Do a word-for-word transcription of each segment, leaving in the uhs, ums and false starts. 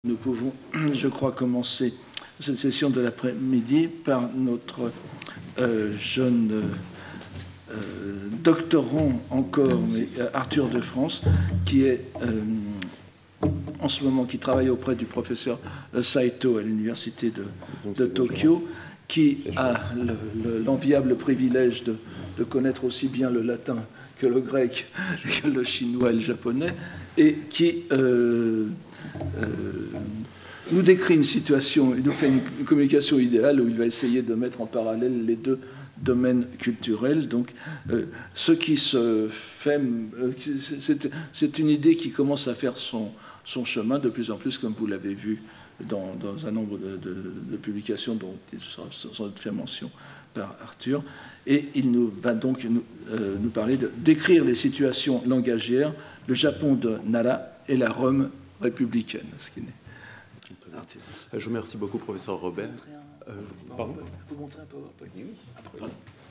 Nous pouvons, je crois, commencer cette session de l'après-midi par notre euh, jeune euh, doctorant encore, mais Arthur de France, qui est euh, en ce moment, qui travaille auprès du professeur Saito à l'université de, de Tokyo, qui a l'enviable privilège de, de connaître aussi bien le latin que le grec, que le chinois et le japonais, et qui euh, euh, nous décrit une situation, il nous fait une communication idéale où il va essayer de mettre en parallèle les deux domaines culturels. Donc, euh, ce qui se fait, euh, c'est une idée qui commence à faire son, son chemin de plus en plus, comme vous l'avez vu dans, dans un nombre de, de, de publications dont il sera sans doute fait mention par Arthur. Et il nous va donc nous, euh, nous parler de décrire les situations langagières, le Japon de Nara et la Rome républicaine. Ce qui est... Je vous remercie beaucoup, professeur Robert. Euh, pardon ? Vous montrez un PowerPoint ? Oui. Après.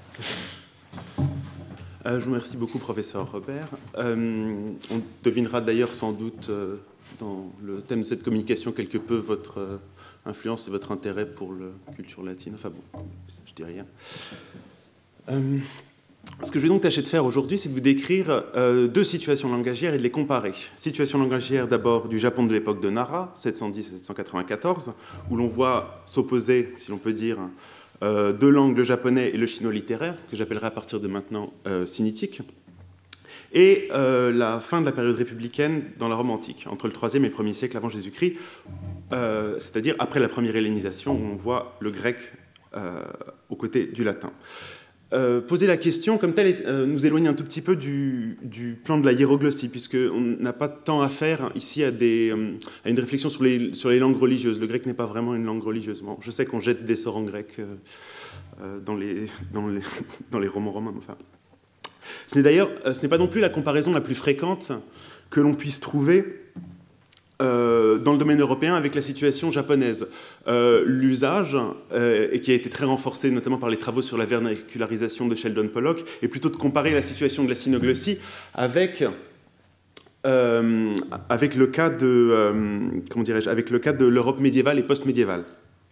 Euh, je vous remercie beaucoup, professeur Robert. Euh, on devinera d'ailleurs sans doute euh, dans le thème de cette communication quelque peu votre euh, influence et votre intérêt pour la culture latine. Enfin bon, je dis rien. Euh, ce que je vais donc tâcher de faire aujourd'hui, c'est de vous décrire euh, deux situations langagières et de les comparer. Situation langagière d'abord du Japon de l'époque de Nara, sept cent dix à sept cent quatre-vingt-quatorze, où l'on voit s'opposer, si l'on peut dire, euh, deux langues, le japonais et le chino-littéraire, que j'appellerai à partir de maintenant euh, sinitique, et euh, la fin de la période républicaine dans la Rome antique, entre le troisième et le premier siècle avant Jésus-Christ, euh, c'est-à-dire après la première hellénisation, où on voit le grec euh, aux côtés du latin. Euh, poser la question, comme telle, euh, nous éloigne un tout petit peu du, du plan de la hiéroglossie, puisqu'on n'a pas tant à faire ici à, des, euh, à une réflexion sur les, sur les langues religieuses. Le grec n'est pas vraiment une langue religieuse. Bon, je sais qu'on jette des sorts en grec euh, euh, dans, les, dans, les, dans les romans romains. Enfin. Ce n'est d'ailleurs, ce n'est pas non plus la comparaison la plus fréquente que l'on puisse trouver Euh, dans le domaine européen avec la situation japonaise. Euh, L'usage, euh, et qui a été très renforcé notamment par les travaux sur la vernacularisation de Sheldon Pollock, est plutôt de comparer la situation de la synoglossie avec, euh, avec le cas de, euh, comment dirais-je, avec le cas de l'Europe médiévale et post-médiévale.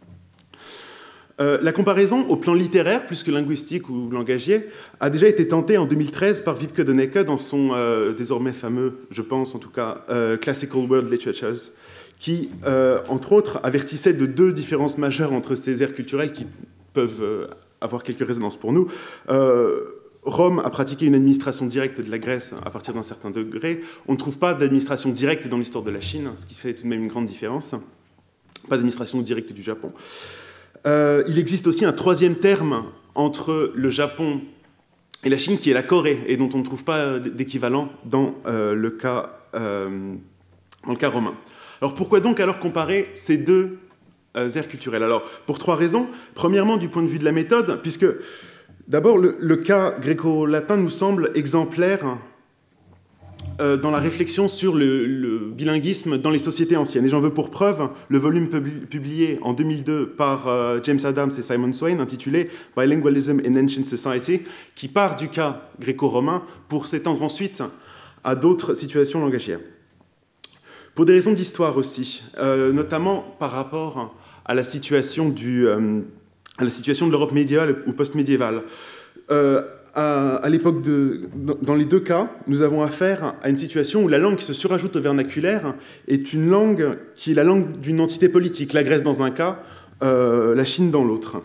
Euh, la comparaison au plan littéraire, plus que linguistique ou langagier, a déjà été tentée en deux mille treize par Wiebke de Necke dans son euh, désormais fameux, je pense en tout cas, euh, Classical World Literatures, qui, euh, entre autres, avertissait de deux différences majeures entre ces aires culturelles qui peuvent euh, avoir quelques résonances pour nous. Euh, Rome a pratiqué une administration directe de la Grèce à partir d'un certain degré. On ne trouve pas d'administration directe dans l'histoire de la Chine, ce qui fait tout de même une grande différence. Pas d'administration directe du Japon. Euh, il existe aussi un troisième terme entre le Japon et la Chine, qui est la Corée, et dont on ne trouve pas d'équivalent dans, euh, le cas, euh, dans le cas romain. Alors pourquoi donc alors comparer ces deux euh, aires culturelles? Alors pour trois raisons. Premièrement, du point de vue de la méthode, puisque d'abord le, le cas gréco-latin nous semble exemplaire euh, dans la réflexion sur le, le bilinguisme dans les sociétés anciennes. Et j'en veux pour preuve le volume pub- publié en deux mille deux par euh, James Adams et Simon Swain, intitulé Bilingualism in Ancient Society, qui part du cas gréco-romain pour s'étendre ensuite à d'autres situations langagières. Pour des raisons d'histoire aussi, euh, notamment par rapport à la situation, du, euh, à la situation de l'Europe médiévale ou post-médiévale. Euh, à, à l'époque de, dans les deux cas, nous avons affaire à une situation où la langue qui se surajoute au vernaculaire est une langue qui est la langue d'une entité politique, la Grèce dans un cas, euh, la Chine dans l'autre.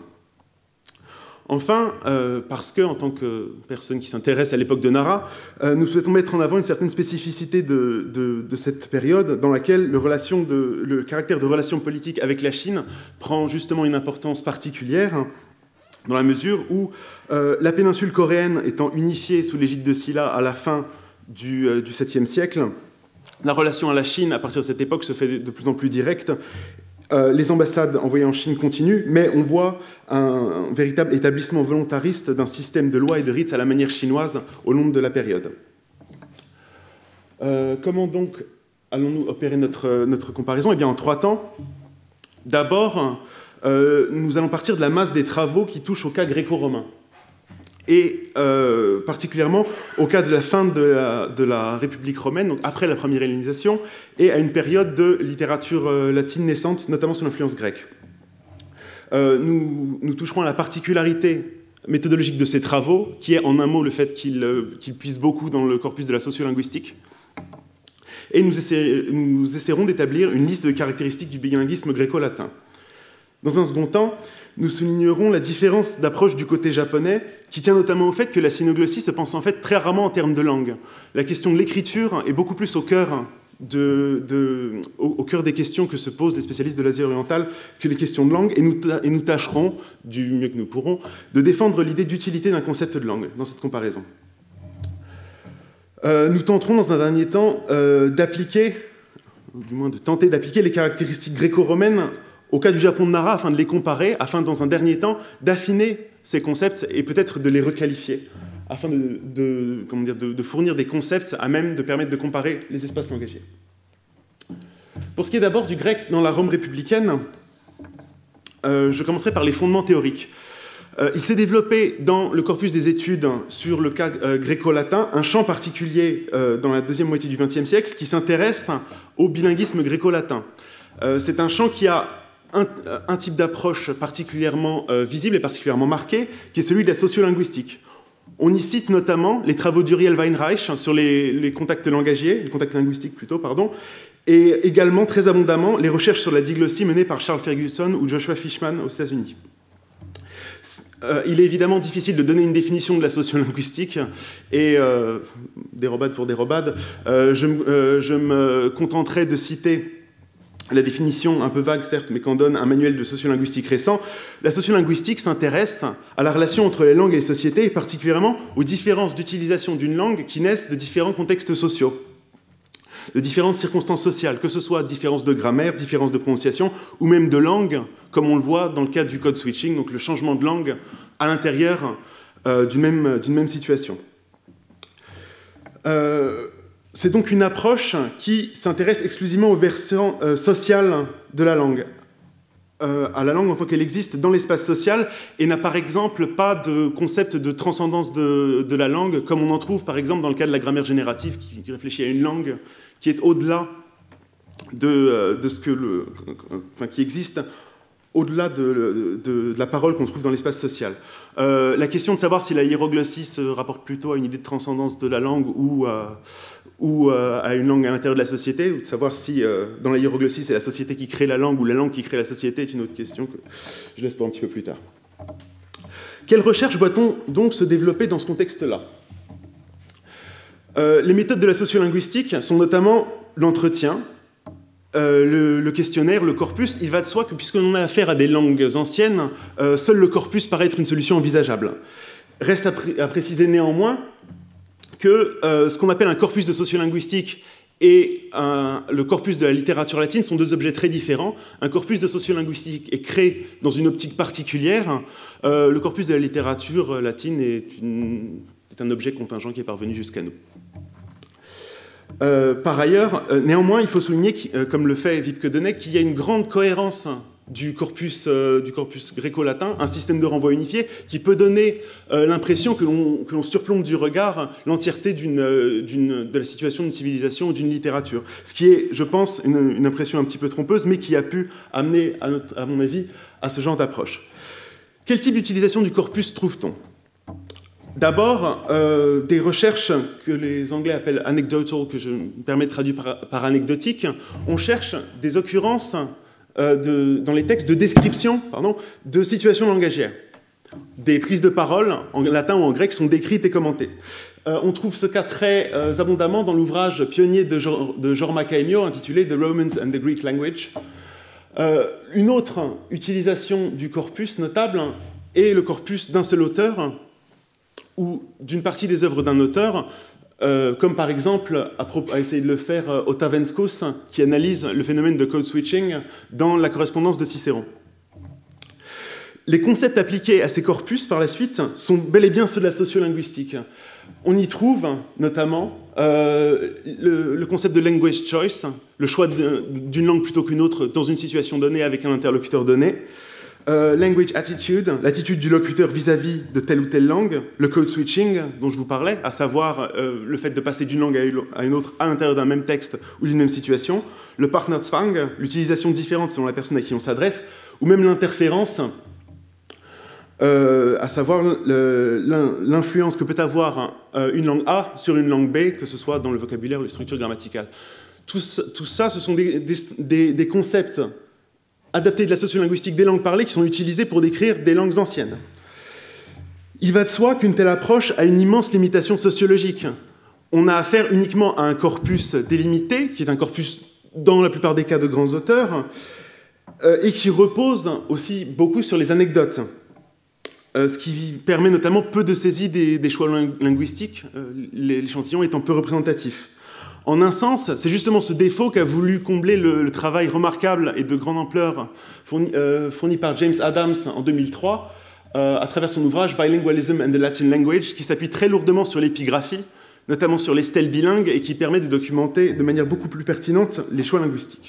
Enfin, euh, parce que, en tant que personne qui s'intéresse à l'époque de Nara, euh, nous souhaitons mettre en avant une certaine spécificité de, de, de cette période dans laquelle le, relation de, le caractère de relation politique avec la Chine prend justement une importance particulière, dans la mesure où euh, la péninsule coréenne étant unifiée sous l'égide de Silla à la fin du, euh, du septième siècle, la relation à la Chine, à partir de cette époque, se fait de plus en plus directe. Euh, les ambassades envoyées en Chine continuent, mais on voit un, un véritable établissement volontariste d'un système de lois et de rites à la manière chinoise au long de la période. Euh, comment donc allons-nous opérer notre, notre comparaison? Eh bien, en trois temps. D'abord, euh, nous allons partir de la masse des travaux qui touchent au cas gréco-romain. et euh, particulièrement au cas de la fin de la, de la République romaine, donc après la première hellénisation, et à une période de littérature euh, latine naissante, notamment sous l'influence grecque. Euh, nous, nous toucherons à la particularité méthodologique de ces travaux, qui est en un mot le fait qu'ils euh, qu'ils puisent beaucoup dans le corpus de la sociolinguistique. Et nous, essaie, nous essaierons d'établir une liste de caractéristiques du bilinguisme gréco-latin. Dans un second temps, nous soulignerons la différence d'approche du côté japonais, qui tient notamment au fait que la synoglossie se pense en fait très rarement en termes de langue. La question de l'écriture est beaucoup plus au cœur, de, de, au, au cœur des questions que se posent les spécialistes de l'Asie orientale que les questions de langue, et nous, et nous tâcherons, du mieux que nous pourrons, de défendre l'idée d'utilité d'un concept de langue dans cette comparaison. Euh, nous tenterons dans un dernier temps euh, d'appliquer, du moins de tenter d'appliquer les caractéristiques gréco-romaines au cas du Japon de Nara, afin de les comparer, afin, dans un dernier temps, d'affiner ces concepts et peut-être de les requalifier, afin de, de, comment dire, de, de fournir des concepts à même de permettre de comparer les espaces langagiers. Pour ce qui est d'abord du grec dans la Rome républicaine, euh, je commencerai par les fondements théoriques. Euh, il s'est développé dans le corpus des études sur le cas euh, gréco-latin un champ particulier euh, dans la deuxième moitié du vingtième siècle qui s'intéresse au bilinguisme gréco-latin. Euh, c'est un champ qui a Un, un type d'approche particulièrement euh, visible et particulièrement marqué, qui est celui de la sociolinguistique. On y cite notamment les travaux d'Uriel Weinreich sur les, les contacts langagiers, les contacts linguistiques plutôt, pardon, et également très abondamment les recherches sur la diglossie menées par Charles Ferguson ou Joshua Fishman aux États-Unis. Euh, il est évidemment difficile de donner une définition de la sociolinguistique, et euh, dérobade pour dérobade, euh, je, euh, je me contenterai de citer la définition, un peu vague certes, mais qu'en donne un manuel de sociolinguistique récent. La sociolinguistique s'intéresse à la relation entre les langues et les sociétés, et particulièrement aux différences d'utilisation d'une langue qui naissent de différents contextes sociaux, de différentes circonstances sociales, que ce soit différences de grammaire, différences de prononciation, ou même de langue, comme on le voit dans le cas du code switching, donc le changement de langue à l'intérieur euh, d'une même, d'une même situation. Euh, C'est donc une approche qui s'intéresse exclusivement au versant euh, social de la langue, euh, à la langue en tant qu'elle existe dans l'espace social, et n'a par exemple pas de concept de transcendance de, de la langue, comme on en trouve par exemple dans le cas de la grammaire générative, qui, qui réfléchit à une langue qui est au-delà de, euh, de ce que le, enfin, qui existe au-delà de, de, de la parole qu'on trouve dans l'espace social. Euh, la question de savoir si la hiéroglossie se rapporte plutôt à une idée de transcendance de la langue ou à, ou à une langue à l'intérieur de la société, ou de savoir si euh, dans la hiéroglossie c'est la société qui crée la langue ou la langue qui crée la société, est une autre question que je laisse pour un petit peu plus tard. Quelle recherche voit-on donc se développer dans ce contexte-là ? euh, Les méthodes de la sociolinguistique sont notamment l'entretien, Euh, le, le questionnaire, le corpus. Il va de soi que, puisqu'on a affaire à des langues anciennes, euh, seul le corpus paraît être une solution envisageable. Reste à, pr- à préciser néanmoins que euh, ce qu'on appelle un corpus de sociolinguistique et un, le corpus de la littérature latine sont deux objets très différents. Un corpus de sociolinguistique est créé dans une optique particulière. Euh, le corpus de la littérature latine est, une, est un objet contingent qui est parvenu jusqu'à nous. Euh, par ailleurs, euh, néanmoins, il faut souligner, euh, comme le fait Wiebke Denneck, qu'il y a une grande cohérence du corpus, euh, du corpus gréco-latin, un système de renvoi unifié qui peut donner euh, l'impression que l'on, que l'on surplombe du regard l'entièreté d'une, euh, d'une, de la situation d'une civilisation ou d'une littérature. Ce qui est, je pense, une, une impression un petit peu trompeuse, mais qui a pu amener, à, notre, à mon avis, à ce genre d'approche. Quel type d'utilisation du corpus trouve-t-on ? D'abord, euh, des recherches que les Anglais appellent anecdotal, que je me permets de traduire par, par anecdotique. On cherche des occurrences euh, de, dans les textes de description pardon, de situations langagières. Des prises de parole, en latin ou en grec, sont décrites et commentées. Euh, on trouve ce cas très euh, abondamment dans l'ouvrage pionnier de, de Jorma Caemio, intitulé The Romans and the Greek Language. Euh, une autre utilisation du corpus notable est le corpus d'un seul auteur, ou d'une partie des œuvres d'un auteur, euh, comme par exemple, a, a essayé de le faire euh, Otavenskos, qui analyse le phénomène de code switching dans la correspondance de Cicéron. Les concepts appliqués à ces corpus, par la suite, sont bel et bien ceux de la sociolinguistique. On y trouve notamment euh, le, le concept de language choice, le choix de, d'une langue plutôt qu'une autre dans une situation donnée avec un interlocuteur donné, Euh, language attitude, l'attitude du locuteur vis-à-vis de telle ou telle langue, le code switching dont je vous parlais, à savoir euh, le fait de passer d'une langue à une autre à l'intérieur d'un même texte ou d'une même situation, le Partnerzwang, l'utilisation différente selon la personne à qui on s'adresse, ou même l'interférence, euh, à savoir l'influence que peut avoir un, une langue A sur une langue B, que ce soit dans le vocabulaire ou les structures grammaticales. Tout, tout ça, ce sont des, des, des concepts adaptés de la sociolinguistique des langues parlées qui sont utilisés pour décrire des langues anciennes. Il va de soi qu'une telle approche a une immense limitation sociologique. On a affaire uniquement à un corpus délimité, qui est un corpus, dans la plupart des cas, de grands auteurs, euh, et qui repose aussi beaucoup sur les anecdotes, euh, ce qui permet notamment peu de saisie des, des choix linguistiques, euh, l'échantillon étant peu représentatif. En un sens, c'est justement ce défaut qu'a voulu combler le, le travail remarquable et de grande ampleur fourni, euh, fourni par James Adams en deux mille trois euh, à travers son ouvrage Bilingualism and the Latin Language, qui s'appuie très lourdement sur l'épigraphie, notamment sur les stèles bilingues, et qui permet de documenter de manière beaucoup plus pertinente les choix linguistiques.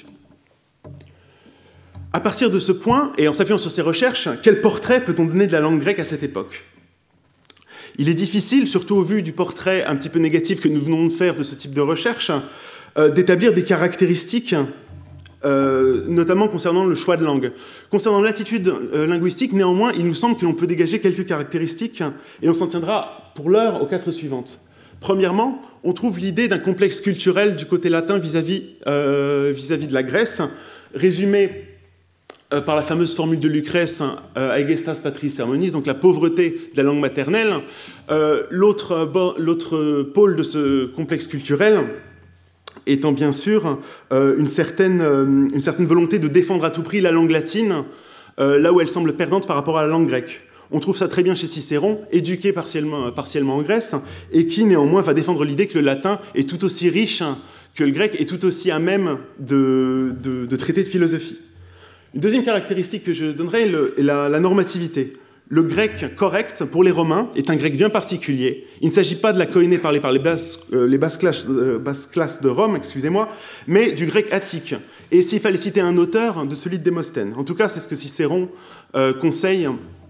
À partir de ce point, et en s'appuyant sur ces recherches, quel portrait peut-on donner de la langue grecque à cette époque ? Il est difficile, surtout au vu du portrait un petit peu négatif que nous venons de faire de ce type de recherche, euh, d'établir des caractéristiques, euh, notamment concernant le choix de langue. Concernant l'attitude euh, linguistique, néanmoins, il nous semble que l'on peut dégager quelques caractéristiques, et on s'en tiendra pour l'heure aux quatre suivantes. Premièrement, on trouve l'idée d'un complexe culturel du côté latin vis-à-vis euh, vis-à-vis de la Grèce, résumé Euh, par la fameuse formule de Lucrèce, euh, aegestas patris sermonis, donc la pauvreté de la langue maternelle. Euh, L'autre bon, l'autre pôle de ce complexe culturel étant bien sûr euh, une, certaine, euh, une certaine volonté de défendre à tout prix la langue latine, euh, là où elle semble perdante par rapport à la langue grecque. On trouve ça très bien chez Cicéron, éduqué partiellement, partiellement en Grèce, et qui néanmoins va défendre l'idée que le latin est tout aussi riche que le grec et tout aussi à même de, de, de traiter de philosophie. Une deuxième caractéristique que je donnerai est la, la normativité. Le grec correct, pour les Romains, est un grec bien particulier. Il ne s'agit pas de la koiné parlée par les basses, euh, les basses, classes, euh, basses classes de Rome, excusez-moi, mais du grec attique. Et s'il fallait citer un auteur, de celui de Démosthène. En tout cas, c'est ce que Cicéron euh, conseille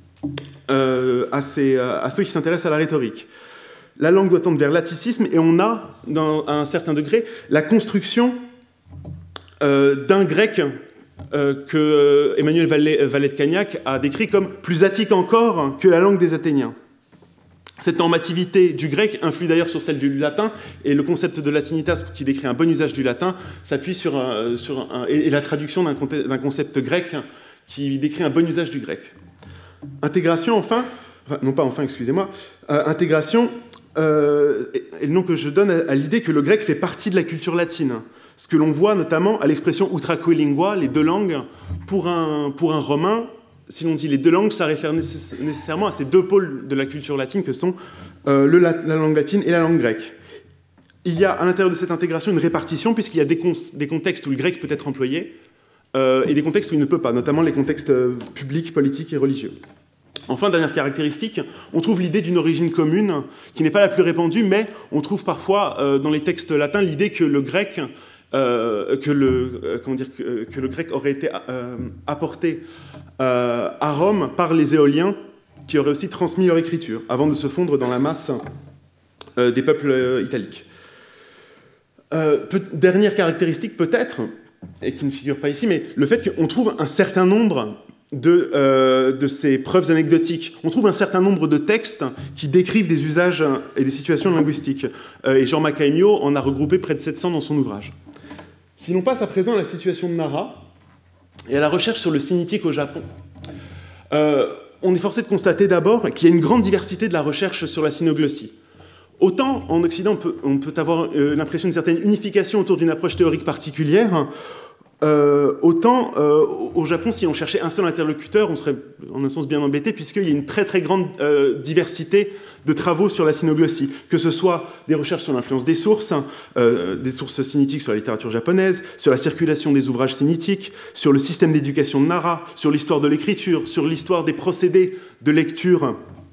euh, à, ses, à ceux qui s'intéressent à la rhétorique. La langue doit tendre vers l'atticisme, et on a, dans, à un certain degré, la construction euh, d'un grec Euh, que euh, Emmanuel Vallée de Cagnac a décrit comme plus attique encore que la langue des Athéniens. Cette normativité du grec influe d'ailleurs sur celle du latin, et le concept de latinitas, qui décrit un bon usage du latin, s'appuie sur, un, sur un, et la traduction d'un concept grec qui décrit un bon usage du grec. Intégration, enfin, non pas enfin, excusez-moi, euh, intégration euh, est le nom que je donne à, à l'idée que le grec fait partie de la culture latine. Ce que l'on voit notamment à l'expression utraque lingua, les deux langues, pour un, pour un romain, si l'on dit les deux langues, ça réfère nécessairement à ces deux pôles de la culture latine que sont euh, le, la, la langue latine et la langue grecque. Il y a à l'intérieur de cette intégration une répartition, puisqu'il y a des, des contextes où le grec peut être employé euh, et des contextes où il ne peut pas, notamment les contextes euh, publics, politiques et religieux. Enfin, dernière caractéristique, on trouve l'idée d'une origine commune, qui n'est pas la plus répandue, mais on trouve parfois euh, dans les textes latins l'idée que le grec... Euh, que, le, euh, comment dire, que, que le grec aurait été euh, apporté euh, à Rome par les Éoliens, qui auraient aussi transmis leur écriture, avant de se fondre dans la masse euh, des peuples euh, italiques. Euh, peut, dernière caractéristique peut-être, et qui ne figure pas ici, mais le fait qu'on trouve un certain nombre de, euh, de ces preuves anecdotiques. On trouve un certain nombre de textes qui décrivent des usages et des situations linguistiques. Euh, et Jean Maccaimio en a regroupé près de sept cents dans son ouvrage. Si l'on passe à présent à la situation de Nara et à la recherche sur le signitique au Japon, euh, on est forcé de constater d'abord qu'il y a une grande diversité de la recherche sur la synoglossie. Autant en Occident, on peut, on peut avoir euh, l'impression d'une certaine unification autour d'une approche théorique particulière, euh, autant euh, au Japon, si on cherchait un seul interlocuteur, on serait en un sens bien embêté, puisqu'il y a une très très grande euh, diversité de travaux sur la synoglossie, que ce soit des recherches sur l'influence des sources, euh, des sources sinitiques sur la littérature japonaise, sur la circulation des ouvrages sinitiques, sur le système d'éducation de Nara, sur l'histoire de l'écriture, sur l'histoire des procédés de lecture,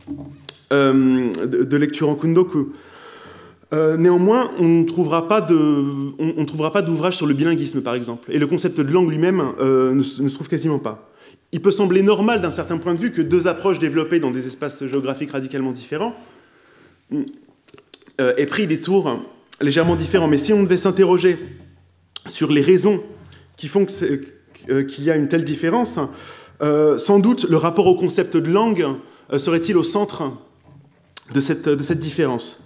euh, de, de lecture en kundoku. Euh, néanmoins, on ne trouvera pas de, on, on trouvera pas d'ouvrage sur le bilinguisme, par exemple. Et le concept de langue lui-même euh, ne, ne se trouve quasiment pas. il peut sembler normal d'un certain point de vue que deux approches développées dans des espaces géographiques radicalement différents euh, aient pris des tours légèrement différents. Mais si on devait s'interroger sur les raisons qui font que euh, qu'il y a une telle différence, euh, sans doute le rapport au concept de langue euh, serait-il au centre de cette, de cette différence.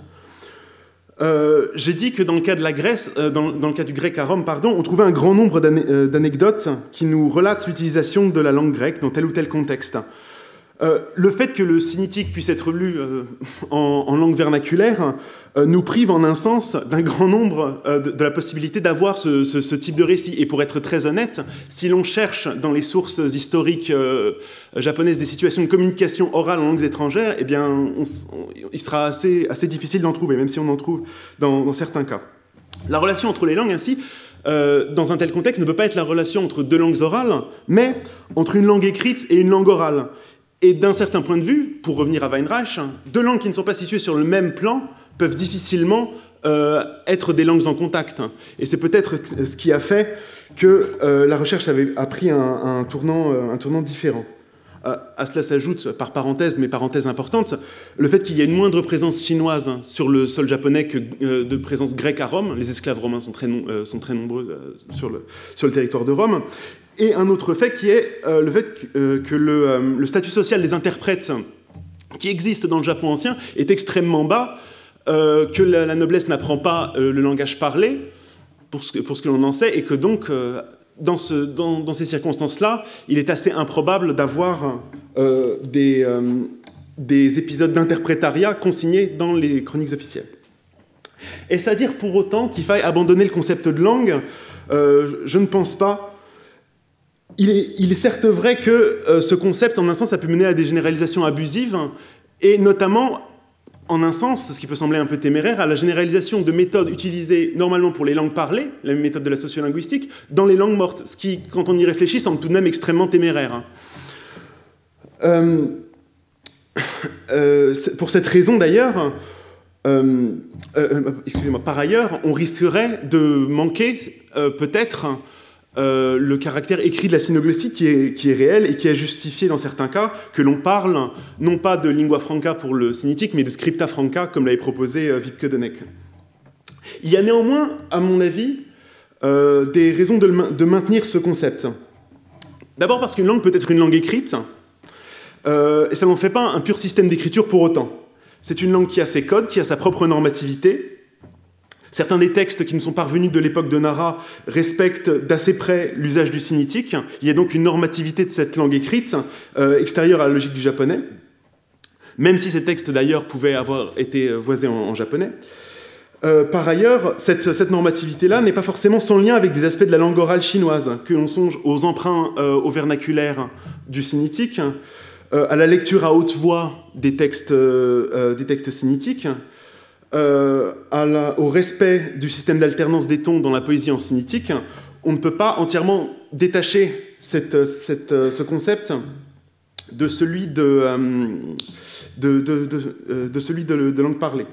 Euh, j'ai dit que dans le cas de la Grèce, euh, dans, dans le cas du grec à Rome, pardon, on trouvait un grand nombre d'anecdotes qui nous relatent l'utilisation de la langue grecque dans tel ou tel contexte. Euh, le fait que le sinaitique puisse être lu euh, en, en langue vernaculaire euh, nous prive en un sens d'un grand nombre euh, de, de la possibilité d'avoir ce, ce, ce type de récit. Et pour être très honnête, si l'on cherche dans les sources historiques euh, japonaises des situations de communication orale en langues étrangères, eh bien, on, on, il sera assez, assez difficile d'en trouver, même si on en trouve dans, dans certains cas. La relation entre les langues, ainsi, euh, dans un tel contexte, ne peut pas être la relation entre deux langues orales, mais entre une langue écrite et une langue orale. Et d'un certain point de vue, pour revenir à Weinreich, deux langues qui ne sont pas situées sur le même plan peuvent difficilement euh, être des langues en contact. Et c'est peut-être ce qui a fait que euh, la recherche avait, a pris un, un, tournant, un tournant différent. Euh, à cela s'ajoute, par parenthèse, mais parenthèse importante, le fait qu'il y ait une moindre présence chinoise sur le sol japonais que euh, de présence grecque à Rome. Les esclaves romains sont très, non, euh, sont très nombreux euh, sur, le, sur le territoire de Rome. Et un autre fait qui est euh, le fait que, euh, que le, euh, le statut social des interprètes qui existe dans le Japon ancien est extrêmement bas, euh, que la, la noblesse n'apprend pas euh, le langage parlé, pour ce que, pour ce que l'on en sait, et que donc, euh, dans, ce, dans, dans ces circonstances-là, il est assez improbable d'avoir euh, des, euh, des épisodes d'interprétariat consignés dans les chroniques officielles. Est-ce à dire pour autant qu'il faille abandonner le concept de langue? euh, Je ne pense pas. Il est, il est certes vrai que euh, ce concept, en un sens, a pu mener à des généralisations abusives, et notamment, en un sens, ce qui peut sembler un peu téméraire, à la généralisation de méthodes utilisées normalement pour les langues parlées, la méthode de la sociolinguistique, dans les langues mortes, ce qui, quand on y réfléchit, semble tout de même extrêmement téméraire. Euh, euh, pour cette raison, d'ailleurs, euh, euh, excusez-moi, par ailleurs, on risquerait de manquer, euh, peut-être, Euh, le caractère écrit de la synoglossie qui est, qui est réel et qui a justifié dans certains cas que l'on parle non pas de lingua franca pour le sinaitique, mais de scripta franca, comme l'avait proposé euh, Wiebke Deneck. Il y a néanmoins, à mon avis, euh, des raisons de, le, de maintenir ce concept. D'abord parce qu'une langue peut être une langue écrite, euh, et ça n'en fait pas un pur système d'écriture pour autant. C'est une langue qui a ses codes, qui a sa propre normativité. Certains des textes qui nous sont parvenus de l'époque de Nara respectent d'assez près l'usage du sinaitique. Il y a donc une normativité de cette langue écrite euh, extérieure à la logique du japonais, même si ces textes d'ailleurs pouvaient avoir été voisés en, en japonais. Euh, par ailleurs, cette, cette normativité-là n'est pas forcément sans lien avec des aspects de la langue orale chinoise, que l'on songe aux emprunts euh, au vernaculaire du sinaitique, euh, à la lecture à haute voix des textes, euh, euh, des textes sinnaitiques, Euh, à la, au respect du système d'alternance des tons dans la poésie en sinaitique. On ne peut pas entièrement détacher cette, cette, ce concept de celui de, de, de, de, de, celui de, de langue parlée.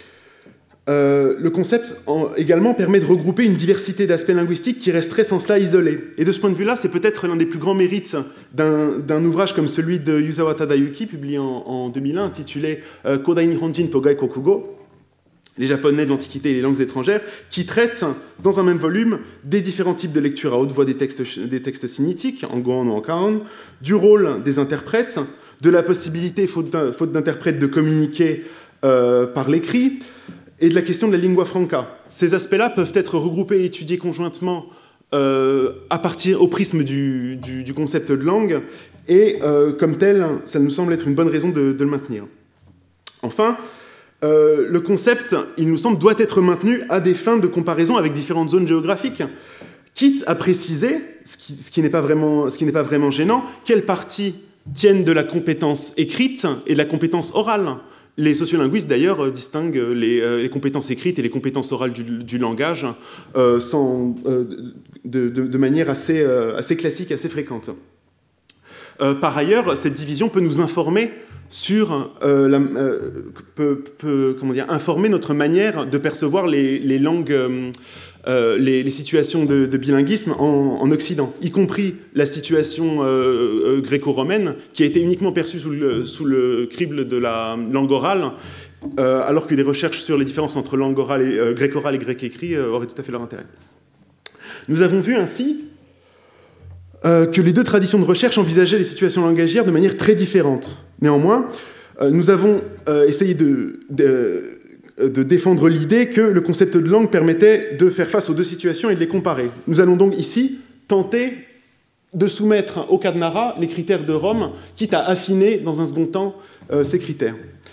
Euh, le concept en, également permet de regrouper une diversité d'aspects linguistiques qui resteraient sans cela isolés. Et de ce point de vue-là, c'est peut-être l'un des plus grands mérites d'un ouvrage comme celui de Yuzawa Tadayuki, publié en, en deux mille un, intitulé euh, Kodai Nihonjin Togai Kokugo, les Japonais de l'Antiquité et les langues étrangères, qui traitent dans un même volume des différents types de lecture à haute voix des textes, des textes sinnaitiques, en goan ou en kaon, du rôle des interprètes, de la possibilité, faute d'interprètes, de communiquer euh, par l'écrit, et de la question de la lingua franca. Ces aspects-là peuvent être regroupés et étudiés conjointement euh, à partir, au prisme du, du, du concept de langue, et euh, comme tel, ça nous semble être une bonne raison de, de le maintenir. Enfin, Euh, le concept, il nous semble, doit être maintenu à des fins de comparaison avec différentes zones géographiques, quitte à préciser, ce qui, ce qui n'est pas vraiment, ce qui n'est pas vraiment gênant, quelles parties tiennent de la compétence écrite et de la compétence orale. Les sociolinguistes, d'ailleurs, euh, distinguent les, euh, les compétences écrites et les compétences orales du, du langage euh, sans, euh, de, de, de manière assez, euh, assez classique, assez fréquente. Euh, par ailleurs, cette division peut nous informer sur euh, la, euh, peut, peut, comment dire, informer notre manière de percevoir les, les langues, euh, euh, les, les situations de, de bilinguisme en, en Occident, y compris la situation euh, gréco-romaine, qui a été uniquement perçue sous le, sous le crible de la langue orale, euh, alors que des recherches sur les différences entre langue orale et, euh, grec oral et grec écrit euh, auraient tout à fait leur intérêt. Nous avons vu ainsi euh, que les deux traditions de recherche envisageaient les situations langagières de manière très différente. Néanmoins, euh, nous avons euh, essayé de, de de défendre l'idée que le concept de langue permettait de faire face aux deux situations et de les comparer. Nous allons donc ici tenter de soumettre au cas de Nara les critères de Rome, quitte à affiner dans un second temps euh, ces critères.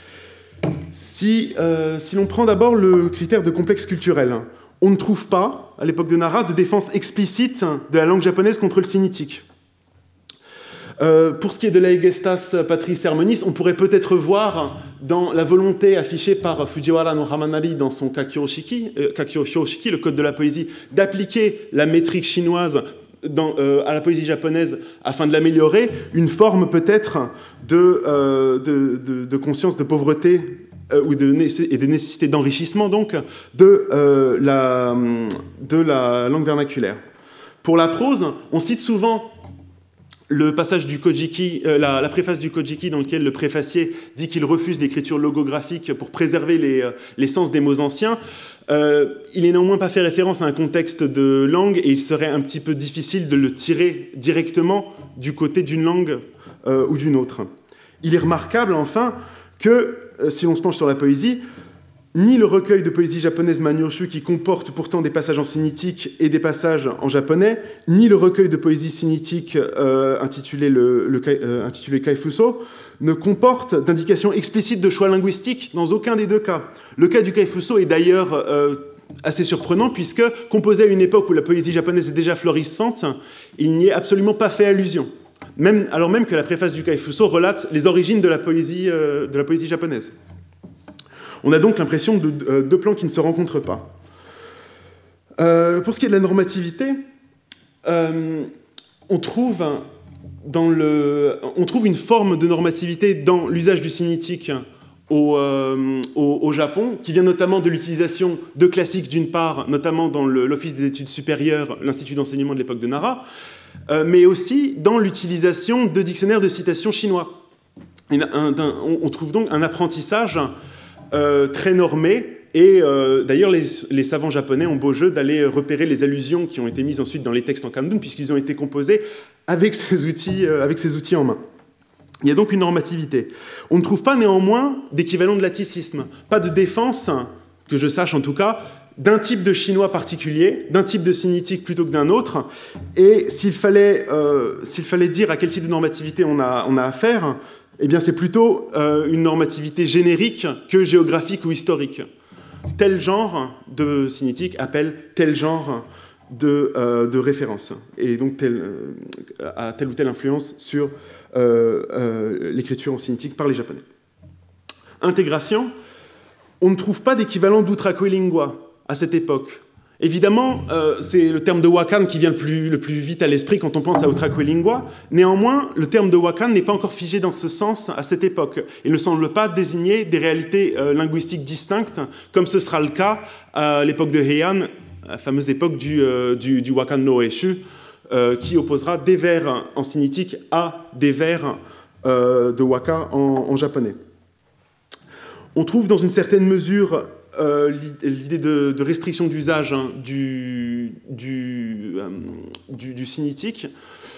Si, euh, si l'on prend d'abord le critère de complexe culturel, on ne trouve pas, à l'époque de Nara, de défense explicite de la langue japonaise contre le sinitique. Euh, pour ce qui est de l'Aegestas Patris Sermonis, on pourrait peut-être voir dans la volonté affichée par Fujiwara no Hamanari dans son Kakyo-shiki, euh, Kakyo-shiki, le code de la poésie, d'appliquer la métrique chinoise dans, euh, à la poésie japonaise afin de l'améliorer, une forme peut-être de, euh, de, de, de conscience de pauvreté euh, ou de, et de nécessité d'enrichissement donc de, euh, la, de la langue vernaculaire. Pour la prose, on cite souvent le passage du Kojiki, euh, la, la préface du Kojiki dans lequel le préfacier dit qu'il refuse l'écriture logographique pour préserver les, euh, les sens des mots anciens. Euh, il n'est néanmoins pas fait référence à un contexte de langue et il serait un petit peu difficile de le tirer directement du côté d'une langue euh, ou d'une autre. Il est remarquable enfin que, euh, si on se penche sur la poésie, ni le recueil de poésie japonaise Manyoshu, qui comporte pourtant des passages en sinitique et des passages en japonais, ni le recueil de poésie sinitique euh, intitulé, le, le, euh, intitulé Kaifuso, ne comporte d'indications explicites de choix linguistique dans aucun des deux cas. Le cas du Kaifuso est d'ailleurs euh, assez surprenant, puisque, composé à une époque où la poésie japonaise est déjà florissante, il n'y est absolument pas fait allusion. Même, alors même que la préface du Kaifuso relate les origines de la poésie, euh, de la poésie japonaise. On a donc l'impression de euh, deux plans qui ne se rencontrent pas. Euh, pour ce qui est de la normativité, euh, on, trouve dans le, on trouve une forme de normativité dans l'usage du sinitique au, euh, au, au Japon, qui vient notamment de l'utilisation de classiques d'une part, notamment dans le, l'Office des études supérieures, l'Institut d'enseignement de l'époque de Nara, euh, mais aussi dans l'utilisation de dictionnaires de citations chinois. Un, un, un, on trouve donc un apprentissage Euh, très normé, et euh, d'ailleurs les, les savants japonais ont beau jeu d'aller repérer les allusions qui ont été mises ensuite dans les textes en kanbun, puisqu'ils ont été composés avec ces outils, euh, avec ces outils en main. Il y a donc une normativité. On ne trouve pas néanmoins d'équivalent de l'atticisme, pas de défense, que je sache en tout cas, d'un type de chinois particulier, d'un type de sinitique plutôt que d'un autre, et s'il fallait, euh, s'il fallait dire à quel type de normativité on a, on a affaire, eh bien, c'est plutôt euh, une normativité générique que géographique ou historique. Tel genre de sinitique appelle tel genre de, euh, de référence, et donc tel, euh, a telle ou telle influence sur euh, euh, l'écriture en sinitique par les Japonais. Intégration, on ne trouve pas d'équivalent d'outraquilingua à cette époque. Évidemment, euh, c'est le terme de wakan qui vient le plus, le plus vite à l'esprit quand on pense à outraquilingua. Néanmoins, le terme de wakan n'est pas encore figé dans ce sens à cette époque. Il ne semble pas désigner des réalités euh, linguistiques distinctes, comme ce sera le cas à l'époque de Heian, la fameuse époque du, euh, du, du wakan no eshu, euh, qui opposera des vers en sinitique à des vers euh, de waka en, en japonais. On trouve dans une certaine mesure Euh, l'idée de, de restriction d'usage hein, du, du, euh, du, du sinitique.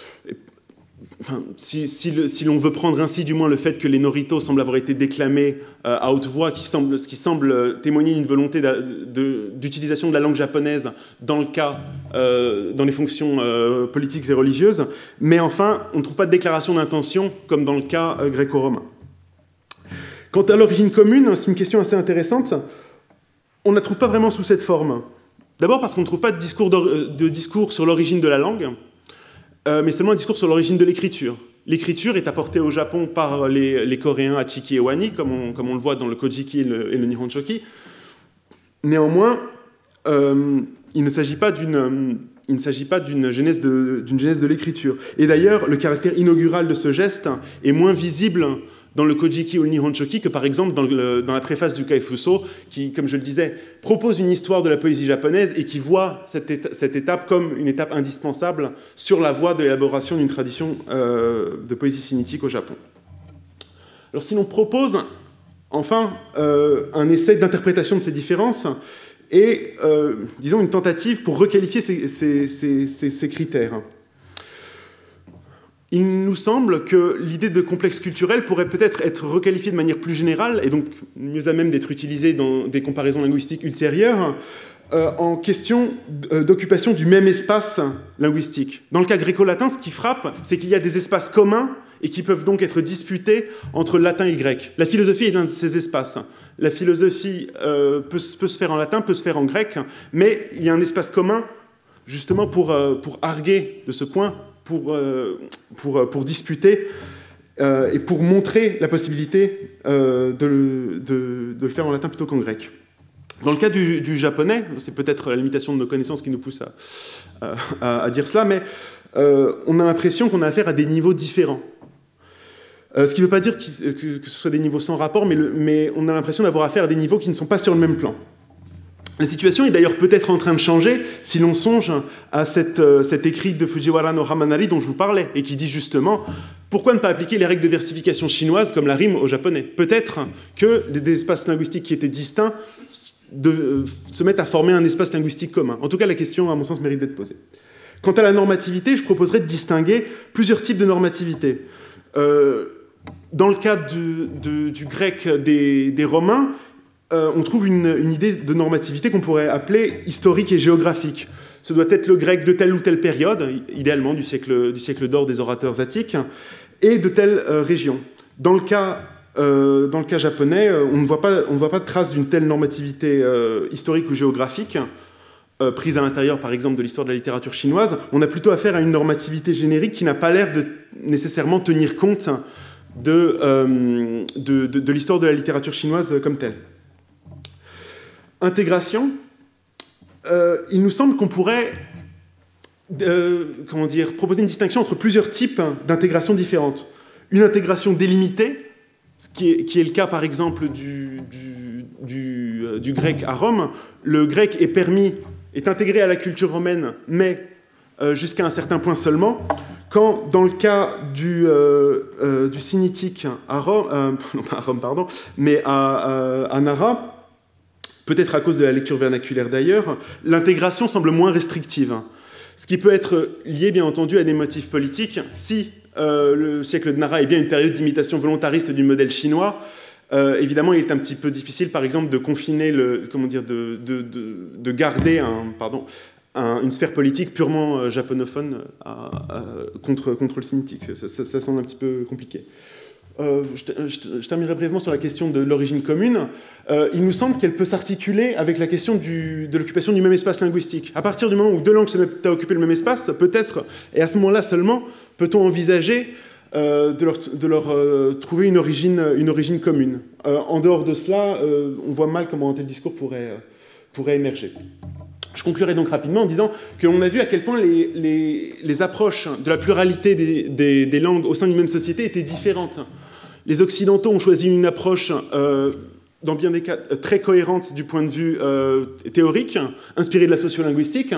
Enfin, si, si, le, si l'on veut prendre ainsi du moins le fait que les Norito semblent avoir été déclamés euh, à haute voix, qui semble, ce qui semble témoigner d'une volonté de, de, d'utilisation de la langue japonaise dans le cas, euh, dans les fonctions euh, politiques et religieuses, mais enfin, on ne trouve pas de déclaration d'intention comme dans le cas euh, gréco-romain. Quant à l'origine commune, c'est une question assez intéressante. On ne la trouve pas vraiment sous cette forme. D'abord parce qu'on ne trouve pas de discours, de discours sur l'origine de la langue, euh, mais seulement un discours sur l'origine de l'écriture. L'écriture est apportée au Japon par les, les Coréens Hachiki et Wani, comme on, comme on le voit dans le Kojiki et le, et le Nihonshoki. Néanmoins, euh, il ne s'agit pas d'une... Il ne s'agit pas d'une genèse de, d'une genèse de l'écriture. Et d'ailleurs, le caractère inaugural de ce geste est moins visible dans le Kojiki ou le Nihonshoki que par exemple dans, le, dans la préface du Kaifuso, qui, comme je le disais, propose une histoire de la poésie japonaise et qui voit cette, éta cette étape comme une étape indispensable sur la voie de l'élaboration d'une tradition euh, de poésie sinitique au Japon. Alors si l'on propose enfin euh, un essai d'interprétation de ces différences et, euh, disons, une tentative pour requalifier ces, ces, ces, ces, ces critères, il nous semble que l'idée de complexe culturel pourrait peut-être être requalifiée de manière plus générale, et donc mieux à même d'être utilisée dans des comparaisons linguistiques ultérieures, euh, en question d'occupation du même espace linguistique. Dans le cas gréco-latin, ce qui frappe, c'est qu'il y a des espaces communs et qui peuvent donc être disputés entre latin et grec. La philosophie est l'un de ces espaces. La philosophie euh, peut, peut se faire en latin, peut se faire en grec, mais il y a un espace commun justement pour, euh, pour arguer de ce point, Pour, euh, pour, pour disputer euh, et pour montrer la possibilité euh, de, le, de, de le faire en latin plutôt qu'en grec. Dans le cas du, du japonais, c'est peut-être la limitation de nos connaissances qui nous pousse à, à, à dire cela, mais euh, on a l'impression qu'on a affaire à des niveaux différents. Euh, ce qui ne veut pas dire que, que ce soit des niveaux sans rapport, mais, le, mais on a l'impression d'avoir affaire à des niveaux qui ne sont pas sur le même plan. La situation est d'ailleurs peut-être en train de changer si l'on songe à cette, euh, cet écrit de Fujiwara no Hamanari dont je vous parlais et qui dit justement pourquoi ne pas appliquer les règles de versification chinoises comme la rime au japonais. Peut-être que des, des espaces linguistiques qui étaient distincts de, euh, se mettent à former un espace linguistique commun. En tout cas, la question, à mon sens, mérite d'être posée. Quant à la normativité, je proposerais de distinguer plusieurs types de normativité. Euh, dans le cas du, du, du grec des, des Romains, Euh, on trouve une, une idée de normativité qu'on pourrait appeler historique et géographique. Ce doit être le grec de telle ou telle période, idéalement du siècle, du siècle d'or des orateurs attiques, et de telle euh, région. Dans le cas, euh, dans le cas japonais, euh, on ne voit pas, on ne voit pas de trace d'une telle normativité euh, historique ou géographique, euh, prise à l'intérieur, par exemple, de l'histoire de la littérature chinoise. On a plutôt affaire à une normativité générique qui n'a pas l'air de nécessairement tenir compte de, euh, de, de, de l'histoire de la littérature chinoise comme telle. Intégration, euh, il nous semble qu'on pourrait euh, comment dire, proposer une distinction entre plusieurs types d'intégration différentes. Une intégration délimitée, ce qui est, qui est le cas par exemple du, du, du, euh, du grec à Rome. Le grec est permis, est intégré à la culture romaine, mais euh, jusqu'à un certain point seulement, quand dans le cas du, euh, euh, du sinitique à Rome, euh, non pas à Rome, pardon, mais à, euh, à Nara, peut-être à cause de la lecture vernaculaire d'ailleurs, l'intégration semble moins restrictive. Ce qui peut être lié, bien entendu, à des motifs politiques. Si euh, le siècle de Nara est bien une période d'imitation volontariste du modèle chinois, euh, évidemment, il est un petit peu difficile, par exemple, de confiner, le, comment dire, de, de, de, de garder un, pardon, un, une sphère politique purement euh, japonophone à, à, contre, contre le sinitique. Ça, ça, ça semble un petit peu compliqué. Euh, je, je, je terminerai brièvement sur la question de l'origine commune. Euh, il nous semble qu'elle peut s'articuler avec la question du, de l'occupation du même espace linguistique. À partir du moment où deux langues se mettent à occuper le même espace, peut-être, et à ce moment-là seulement, peut-on envisager euh, de leur, de leur euh, trouver une origine, une origine commune. Euh, en dehors de cela, euh, on voit mal comment un tel discours pourrait, euh, pourrait émerger. Je conclurai donc rapidement en disant que l'on a vu à quel point les, les, les approches de la pluralité des, des, des langues au sein d'une même société étaient différentes. Les Occidentaux ont choisi une approche, euh, dans bien des cas, très cohérente du point de vue euh, théorique, inspirée de la sociolinguistique.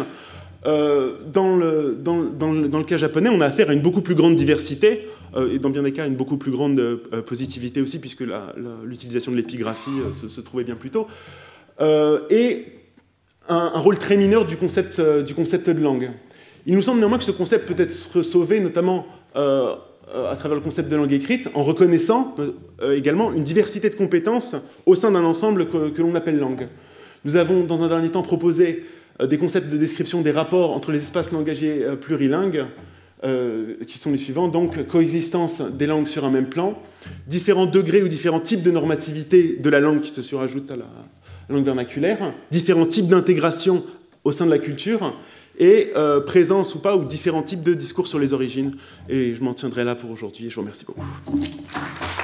Euh, dans, le, dans, dans, le, dans le cas japonais, on a affaire à une beaucoup plus grande diversité, euh, et dans bien des cas, une beaucoup plus grande euh, positivité aussi, puisque l'utilisation de l'épigraphie euh, se, se trouvait bien plus tôt. Euh, et un, un rôle très mineur du concept, euh, du concept de langue. Il nous semble néanmoins que ce concept peut être sauvé, notamment euh, à travers le concept de langue écrite, en reconnaissant euh, également une diversité de compétences au sein d'un ensemble que, que l'on appelle langue. Nous avons, dans un dernier temps, proposé euh, des concepts de description des rapports entre les espaces langagiers euh, plurilingues, euh, qui sont les suivants. Donc, coexistence des langues sur un même plan, différents degrés ou différents types de normativité de la langue qui se surajoutent à la, la langue vernaculaire, différents types d'intégration au sein de la culture, et euh, présence ou pas, ou différents types de discours sur les origines. Et je m'en tiendrai là pour aujourd'hui, et je vous remercie beaucoup.